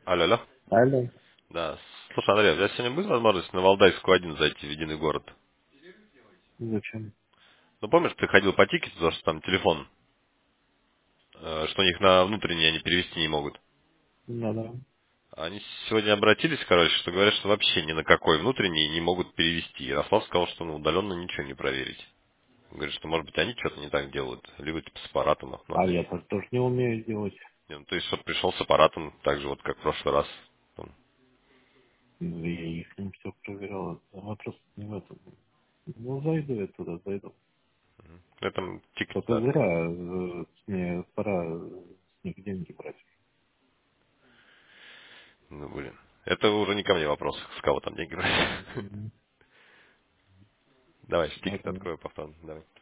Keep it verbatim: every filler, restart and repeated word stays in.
Алло, алло. Алло. Да. Слушай, Андрей, у тебя сегодня будет возможность на Валдайскую один зайти в единый город? Зачем? Ну, помнишь, ты ходил по тикету, потому что там телефон, э, что у них на внутренний они перевести не могут. Да-да. Они сегодня обратились, короче, что говорят, что вообще ни на какой внутренний не могут перевести. Ярослав сказал, что ну, удаленно ничего не проверить. Он говорит, что, может быть, они что-то не так делают. Либо типа с аппаратом их А надо. я так тоже не умею делать. Не, ну, то есть, вот пришел с аппаратом, так же вот, как в прошлый раз. Там, Ну, Я их не все проверял. А вопрос не в этом. Ну, зайду я туда, зайду. ну, там тикет, Только да. зря, э, мне пора э, с них деньги брать. Ну, блин. Это уже не ко мне вопрос, с кого там деньги брать. Мгм. Давай, тикет Это открою повторно. Давай.